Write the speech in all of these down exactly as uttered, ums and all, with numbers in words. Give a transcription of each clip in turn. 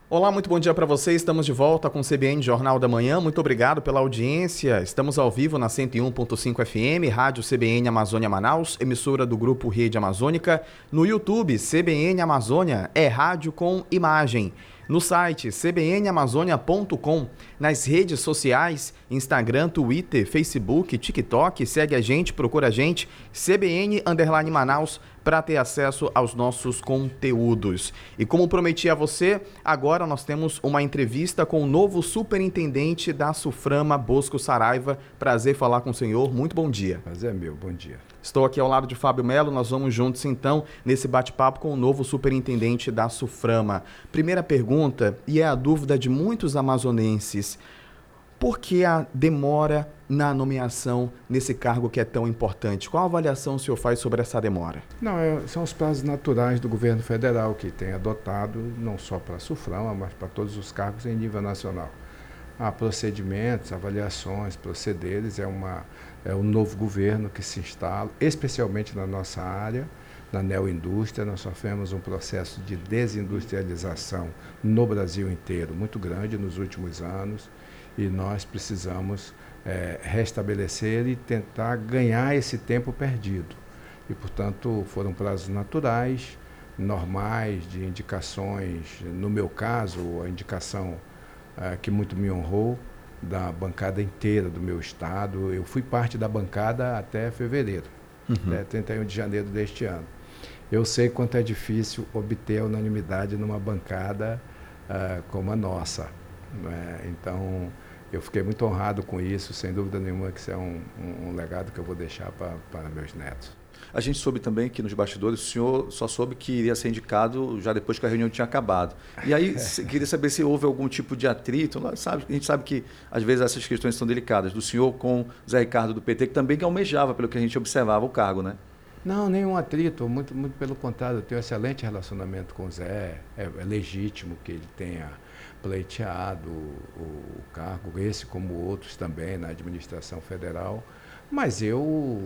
Olá, muito bom dia para você. Estamos de volta com o C B N Jornal da Manhã. Muito obrigado pela audiência. Estamos ao vivo na cento e um ponto cinco F M, Rádio C B N Amazônia Manaus, emissora do Grupo Rede Amazônica. No YouTube, C B N Amazônia, é rádio com imagem. No site c b n amazônia ponto com, nas redes sociais, Instagram, Twitter, Facebook, TikTok, segue a gente, procura a gente, C B N underline Manaus, para ter acesso aos nossos conteúdos. E como prometi a você, agora nós temos uma entrevista com o novo superintendente da SUFRAMA, Bosco Saraiva. Prazer falar com o senhor, muito bom dia. Prazer é meu, bom dia. Estou aqui ao lado de Fábio Melo, nós vamos juntos então nesse bate-papo com o novo superintendente da SUFRAMA. Primeira pergunta, e é a dúvida de muitos amazonenses: por que a demora na nomeação nesse cargo que é tão importante? Qual a avaliação o senhor faz sobre essa demora? Não, é, são os prazos naturais do governo federal que tem adotado, não só para a SUFRAMA, mas para todos os cargos em nível nacional. Há procedimentos, avaliações, procederes, é, uma, é um novo governo que se instala, especialmente na nossa área, na neoindústria. Nós sofremos um processo de desindustrialização no Brasil inteiro, muito grande nos últimos anos, e nós precisamos é, restabelecer e tentar ganhar esse tempo perdido. E, portanto, foram prazos naturais, normais, de indicações, no meu caso, a indicação é, que muito me honrou, da bancada inteira do meu estado. Eu fui parte da bancada até fevereiro, uhum. até trinta e um de janeiro deste ano. Eu sei quanto é difícil obter a unanimidade numa bancada uh, como a nossa, né? Então, eu fiquei muito honrado com isso, sem dúvida nenhuma que isso é um, um, um legado que eu vou deixar para meus netos. A gente soube também que nos bastidores o senhor só soube que iria ser indicado já depois que a reunião tinha acabado. E aí, queria saber se houve algum tipo de atrito. Sabe, a gente sabe que, às vezes, essas questões são delicadas. Do senhor com Zé Ricardo do P T, que também almejava, pelo que a gente observava, o cargo, né? Não, nenhum atrito, muito, muito pelo contrário. Eu tenho um excelente relacionamento com o Zé. É, é legítimo que ele tenha pleiteado o, o cargo, esse como outros também, na administração federal. Mas eu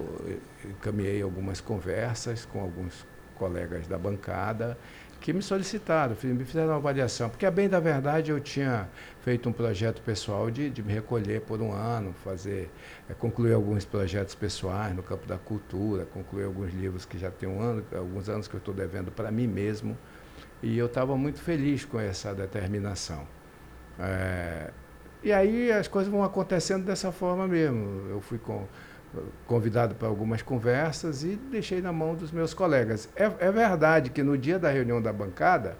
encaminhei algumas conversas com alguns colegas da bancada que me solicitaram, me fizeram uma avaliação, porque, a bem da verdade, eu tinha feito um projeto pessoal de, de me recolher por um ano, fazer, é, concluir alguns projetos pessoais no campo da cultura, concluir alguns livros que já tem um ano, alguns anos que eu estou devendo para mim mesmo, e eu estava muito feliz com essa determinação. É, e aí as coisas vão acontecendo dessa forma mesmo. Eu fui com, convidado para algumas conversas e deixei na mão dos meus colegas. É, é verdade que no dia da reunião da bancada,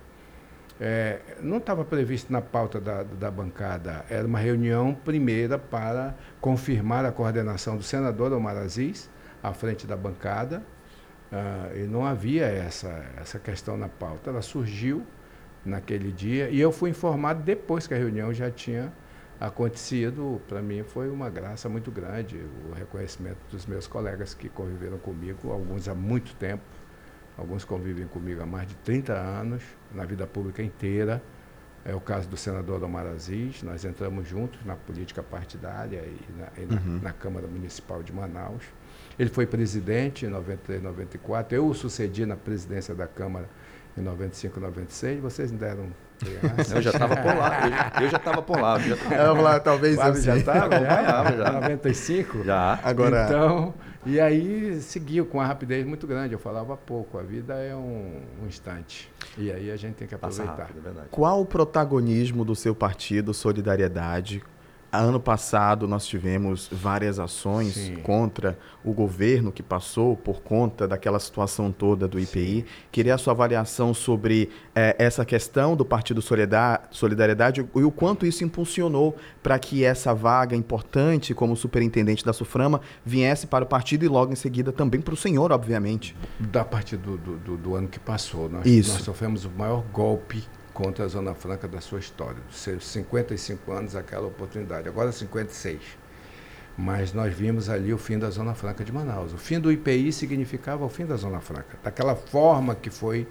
é, não estava previsto na pauta da, da bancada, era uma reunião primeira para confirmar a coordenação do senador Omar Aziz à frente da bancada, uh, e não havia essa, essa questão na pauta. Ela surgiu naquele dia e eu fui informado depois que a reunião já tinha acontecido. Para mim foi uma graça muito grande o reconhecimento dos meus colegas que conviveram comigo, alguns há muito tempo, alguns convivem comigo há mais de trinta anos, na vida pública inteira. É o caso do senador Omar Aziz. Nós entramos juntos na política partidária e na, e na, uhum. na Câmara Municipal de Manaus. Ele foi presidente em noventa e três, noventa e quatro, eu o sucedi na presidência da Câmara em noventa e cinco, noventa e seis, vocês me deram... Eu já estava por lá, eu, eu já estava por lá. Eu já tava lá, talvez eu já estava, já, já. noventa e cinco? Já. Agora... Então, e aí seguiu com uma rapidez muito grande. Eu falava pouco, a vida é um, um instante. E aí a gente tem que aproveitar. Passa rápido, é verdade. Qual o protagonismo do seu partido, Solidariedade? Ano passado nós tivemos várias ações Sim. contra o governo que passou por conta daquela situação toda do I P I. Sim. Queria a sua avaliação sobre eh, essa questão do Partido Solidariedade e o quanto isso impulsionou para que essa vaga importante como superintendente da SUFRAMA viesse para o partido e logo em seguida também para o senhor, obviamente. Da partir do, do, do ano que passou, nós, isso. nós sofremos o maior golpe contra a Zona Franca da sua história. Seus cinquenta e cinco anos, aquela oportunidade. Agora cinquenta e seis. Mas nós vimos ali o fim da Zona Franca de Manaus. O fim do I P I significava o fim da Zona Franca, daquela forma que foi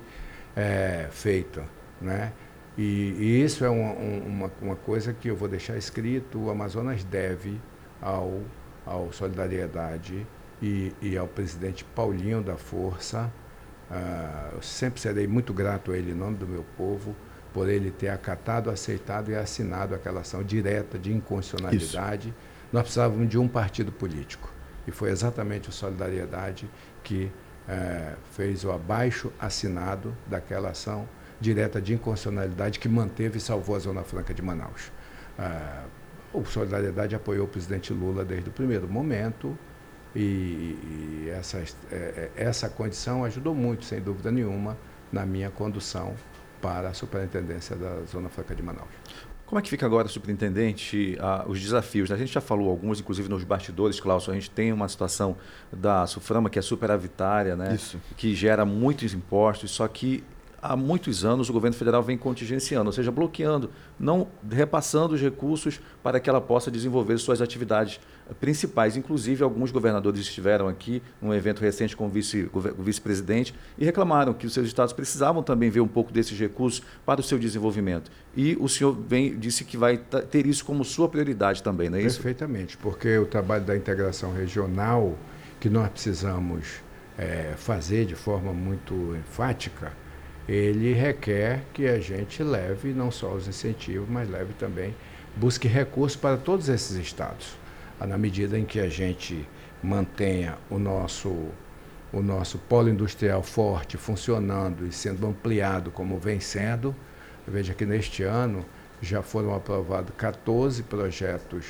é, feita, né? E, e isso é uma, uma, uma coisa que eu vou deixar escrito. O Amazonas deve ao, ao Solidariedade e, e ao presidente Paulinho da Força. Uh, eu sempre serei muito grato a ele em nome do meu povo, por ele ter acatado, aceitado e assinado aquela ação direta de inconstitucionalidade. Isso. Nós precisávamos de um partido político. E foi exatamente o Solidariedade que é, fez o abaixo assinado daquela ação direta de inconstitucionalidade que manteve e salvou a Zona Franca de Manaus. É, o Solidariedade apoiou o presidente Lula desde o primeiro momento e, e essa, é, essa condição ajudou muito, sem dúvida nenhuma, na minha condução para a superintendência da Zona Franca de Manaus. Como é que fica agora, superintendente, ah, os desafios? Né? A gente já falou alguns, inclusive nos bastidores, Cláudio, a gente tem uma situação da Suframa que é superavitária, né? Isso. Que gera muitos impostos, só que há muitos anos o governo federal vem contingenciando, ou seja, bloqueando, não repassando os recursos para que ela possa desenvolver suas atividades principais. Inclusive, alguns governadores estiveram aqui num evento recente com o, vice, o vice-presidente e reclamaram que os seus estados precisavam também ver um pouco desses recursos para o seu desenvolvimento. E o senhor vem, disse que vai ter isso como sua prioridade também, não é isso? Perfeitamente, porque o trabalho da integração regional que nós precisamos é, fazer de forma muito enfática, ele requer que a gente leve não só os incentivos, mas leve também, busque recursos para todos esses estados. Na medida em que a gente mantenha o nosso, o nosso polo industrial forte, funcionando e sendo ampliado como vem sendo, veja que neste ano já foram aprovados quatorze projetos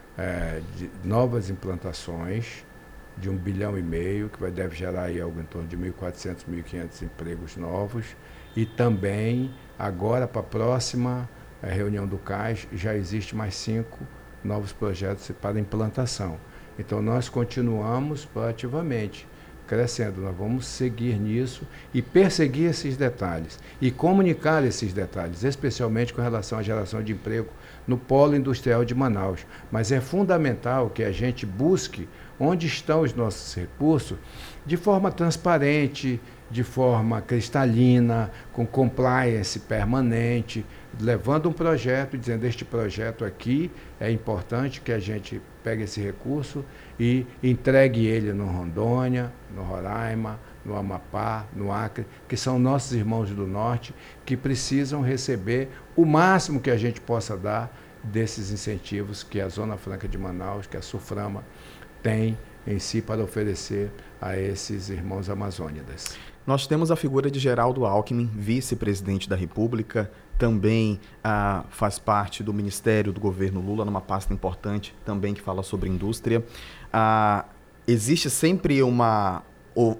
é, de novas implantações, de um bilhão e meio, que vai, deve gerar aí algo em torno de mil e quatrocentos, mil e quinhentos empregos novos. E também, agora para a próxima é, reunião do C A S, já existe mais cinco novos projetos para implantação. Então, nós continuamos proativamente crescendo. Nós vamos seguir nisso e perseguir esses detalhes e comunicar esses detalhes, especialmente com relação à geração de emprego no polo industrial de Manaus. Mas é fundamental que a gente busque onde estão os nossos recursos de forma transparente, de forma cristalina, com compliance permanente, levando um projeto e dizendo: este projeto aqui é importante que a gente pegue esse recurso e entregue ele no Rondônia, no Roraima, no Amapá, no Acre, que são nossos irmãos do Norte, que precisam receber o máximo que a gente possa dar desses incentivos que a Zona Franca de Manaus, que a Suframa tem em si para oferecer a esses irmãos amazônidas. Nós temos a figura de Geraldo Alckmin, vice-presidente da República, também ah, faz parte do Ministério do Governo Lula, numa pasta importante também que fala sobre indústria. Ah, existe sempre uma o,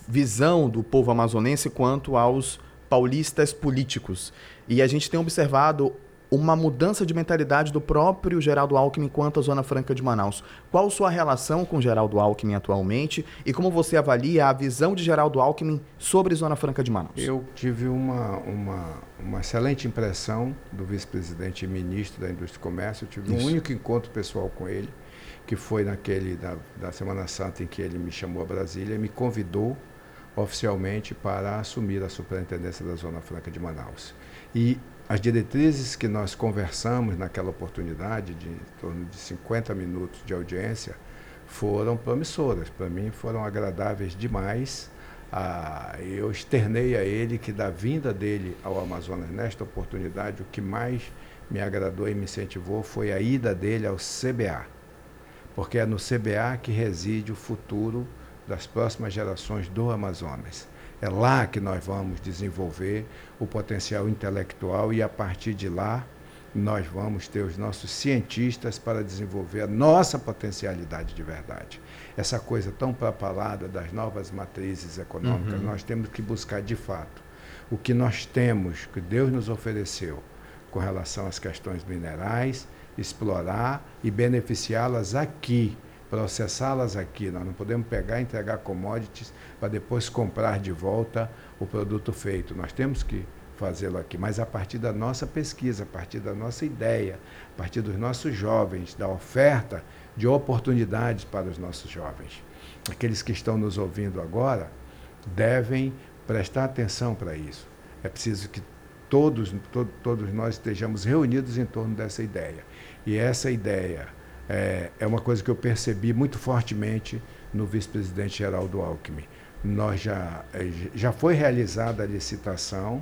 visão do povo amazonense quanto aos paulistas políticos. E a gente tem observado uma mudança de mentalidade do próprio Geraldo Alckmin quanto à Zona Franca de Manaus. Qual sua relação com Geraldo Alckmin atualmente e como você avalia a visão de Geraldo Alckmin sobre Zona Franca de Manaus? Eu tive uma, uma, uma excelente impressão do vice-presidente e ministro da Indústria e Comércio. Eu tive Isso. um único encontro pessoal com ele, que foi naquele da, da Semana Santa em que ele me chamou a Brasília e me convidou oficialmente para assumir a superintendência da Zona Franca de Manaus. E as diretrizes que nós conversamos naquela oportunidade, de em torno de cinquenta minutos de audiência, foram promissoras. Para mim, foram agradáveis demais. Ah, eu externei a ele que, da vinda dele ao Amazonas nesta oportunidade, o que mais me agradou e me incentivou foi a ida dele ao C B A, porque é no C B A que reside o futuro das próximas gerações do Amazonas. É lá que nós vamos desenvolver o potencial intelectual e, a partir de lá, nós vamos ter os nossos cientistas para desenvolver a nossa potencialidade de verdade. Essa coisa tão propalada das novas matrizes econômicas, uhum. nós temos que buscar, de fato, o que nós temos, que Deus nos ofereceu com relação às questões minerais, explorar e beneficiá-las aqui, processá-las aqui. Nós não podemos pegar e entregar commodities para depois comprar de volta o produto feito. Nós temos que fazê-lo aqui, mas a partir da nossa pesquisa, a partir da nossa ideia, a partir dos nossos jovens, da oferta de oportunidades para os nossos jovens. Aqueles que estão nos ouvindo agora devem prestar atenção para isso. É preciso que todos, to- todos nós estejamos reunidos em torno dessa ideia. E essa ideia é, é uma coisa que eu percebi muito fortemente no vice-presidente Geraldo Alckmin. Nós já, já foi realizada a licitação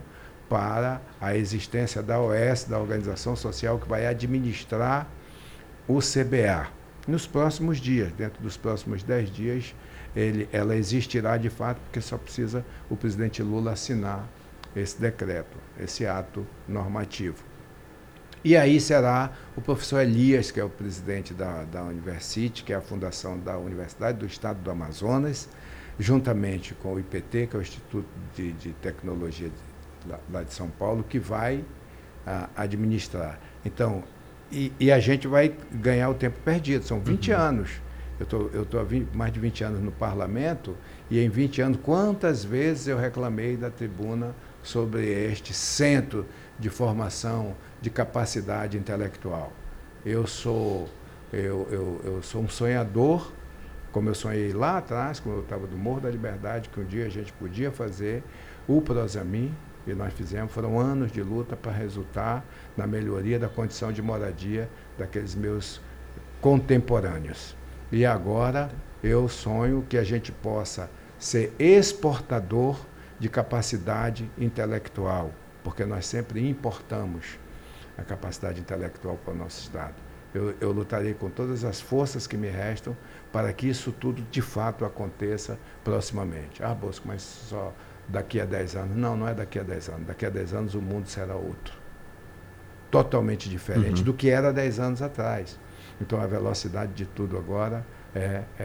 para a existência da O S, da Organização Social, que vai administrar o C B A. Nos próximos dias, dentro dos próximos dez dias, ele, ela existirá de fato, porque só precisa o presidente Lula assinar esse decreto, esse ato normativo. E aí será o professor Elias, que é o presidente da, da University, que é a fundação da Universidade do Estado do Amazonas, juntamente com o I P T, que é o Instituto de, de Tecnologia de, lá, lá de São Paulo, que vai a, administrar. Então, e, e a gente vai ganhar o tempo perdido, são vinte uhum. anos. Eu tô, eu estou há mais de vinte anos no parlamento, e em vinte anos, quantas vezes eu reclamei da tribuna sobre este centro de formação de capacidade intelectual. Eu sou, eu, eu, eu sou um sonhador, como eu sonhei lá atrás, quando eu estava do Morro da Liberdade, que um dia a gente podia fazer o Prosamin, e nós fizemos, foram anos de luta para resultar na melhoria da condição de moradia daqueles meus contemporâneos. E agora eu sonho que a gente possa ser exportador de capacidade intelectual, porque nós sempre importamos a capacidade intelectual para o nosso Estado. Eu, eu lutarei com todas as forças que me restam para que isso tudo, de fato, aconteça proximamente. Ah, Bosco, mas só daqui a dez anos. Não, não é daqui a dez anos. Daqui a dez anos o mundo será outro. Totalmente diferente uhum. do que era dez anos atrás. Então, a velocidade de tudo agora é, é,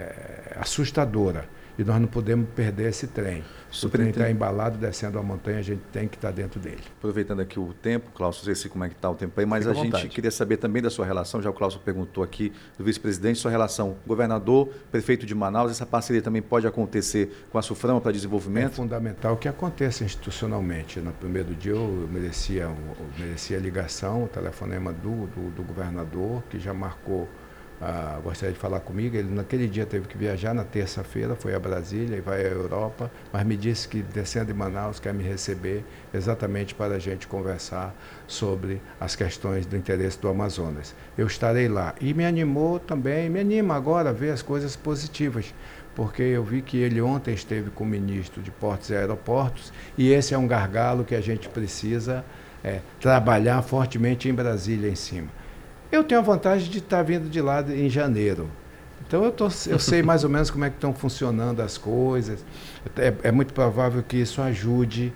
é assustadora. E nós não podemos perder esse trem. O trem está embalado, descendo a montanha, a gente tem que estar dentro dele. Aproveitando aqui o tempo, Cláudio, não sei se como é que está o tempo aí, mas Fica a gente vontade. queria saber também da sua relação, já o Cláudio perguntou aqui do vice-presidente, sua relação governador, prefeito de Manaus, essa parceria também pode acontecer com a SUFRAMA para desenvolvimento? É fundamental que aconteça institucionalmente. No primeiro dia eu merecia, eu merecia a ligação, o telefonema do, do, do governador, que já marcou. Ah, gostaria de falar comigo. Ele naquele dia teve que viajar, na terça-feira foi a Brasília e vai à Europa, mas me disse que descendo em Manaus quer me receber exatamente para a gente conversar sobre as questões do interesse do Amazonas. Eu estarei lá. E me animou também, me anima agora a ver as coisas positivas, porque eu vi que ele ontem esteve com o ministro de Portos e Aeroportos, e esse é um gargalo que a gente precisa é, trabalhar fortemente em Brasília em cima. Eu tenho a vantagem de estar vindo de lá em janeiro. Então, eu, tô, eu sei mais ou menos como é que estão funcionando as coisas. É, é muito provável que isso ajude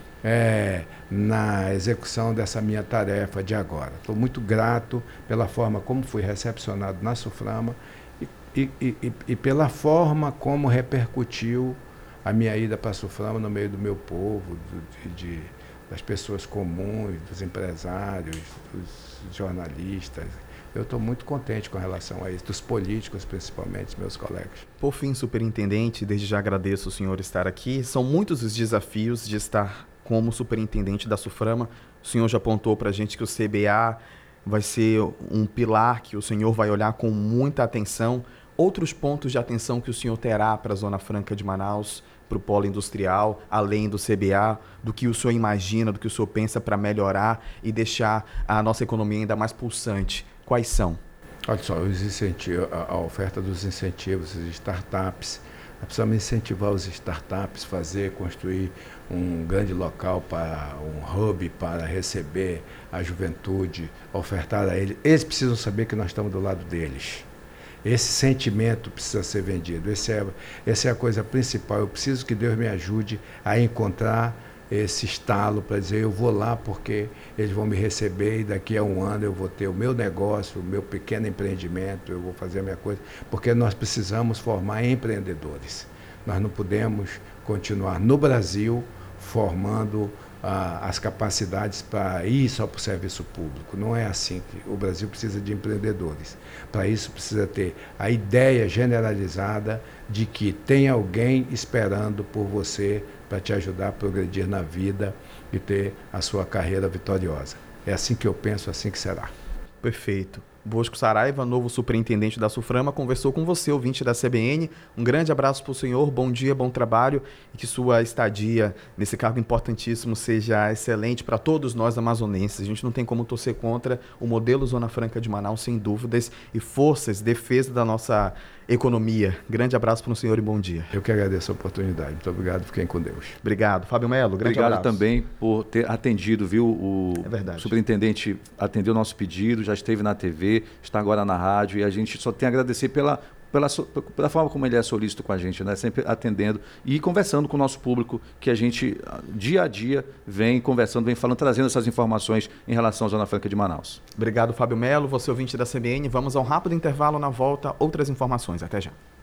é, na execução dessa minha tarefa de agora. Estou muito grato pela forma como fui recepcionado na SUFRAMA e, e, e, e pela forma como repercutiu a minha ida para a SUFRAMA no meio do meu povo, do, de, de, das pessoas comuns, dos empresários, dos jornalistas. Eu estou muito contente com relação a isso, dos políticos principalmente, meus colegas. Por fim, superintendente, desde já agradeço o senhor estar aqui. São muitos os desafios de estar como superintendente da SUFRAMA. O senhor já apontou para a gente que o C B A vai ser um pilar que o senhor vai olhar com muita atenção. Outros pontos de atenção que o senhor terá para a Zona Franca de Manaus, para o polo industrial, além do C B A, do que o senhor imagina, do que o senhor pensa para melhorar e deixar a nossa economia ainda mais pulsante? Quais são? Olha só, os incentivos, a, a oferta dos incentivos, as startups. Nós precisamos incentivar os startups, fazer, construir um grande local, para um hub para receber a juventude, ofertar a eles. Eles precisam saber que nós estamos do lado deles. Esse sentimento precisa ser vendido. Esse é, essa é a coisa principal. Eu preciso que Deus me ajude a encontrar esse estalo para dizer, eu vou lá porque eles vão me receber e daqui a um ano eu vou ter o meu negócio, o meu pequeno empreendimento, eu vou fazer a minha coisa, porque nós precisamos formar empreendedores. Nós não podemos continuar no Brasil formando ah, as capacidades para ir só para o serviço público. Não é assim. Que o Brasil precisa de empreendedores. Para isso precisa ter a ideia generalizada de que tem alguém esperando por você para te ajudar a progredir na vida e ter a sua carreira vitoriosa. É assim que eu penso, assim que será. Perfeito. Bosco Saraiva, novo superintendente da SUFRAMA, conversou com você, ouvinte da C B N. Um grande abraço para o senhor, bom dia, bom trabalho e que sua estadia nesse cargo importantíssimo seja excelente para todos nós amazonenses. A gente não tem como torcer contra o modelo Zona Franca de Manaus, sem dúvidas, e forças, defesa da nossa economia. Grande abraço para o senhor e bom dia. Eu que agradeço a oportunidade. Muito obrigado, fiquem com Deus. Obrigado. Fábio Melo, grande obrigado abraço. também por ter atendido, viu? O é verdade. superintendente atendeu o nosso pedido, já esteve na T V, está agora na rádio e a gente só tem a agradecer pela, pela, pela forma como ele é solícito com a gente, né? Sempre atendendo e conversando com o nosso público, que a gente dia a dia vem conversando, vem falando, trazendo essas informações em relação à Zona Franca de Manaus. Obrigado, Fábio Melo. Você ouvinte da C B N. Vamos a um rápido intervalo, na volta, outras informações. Até já.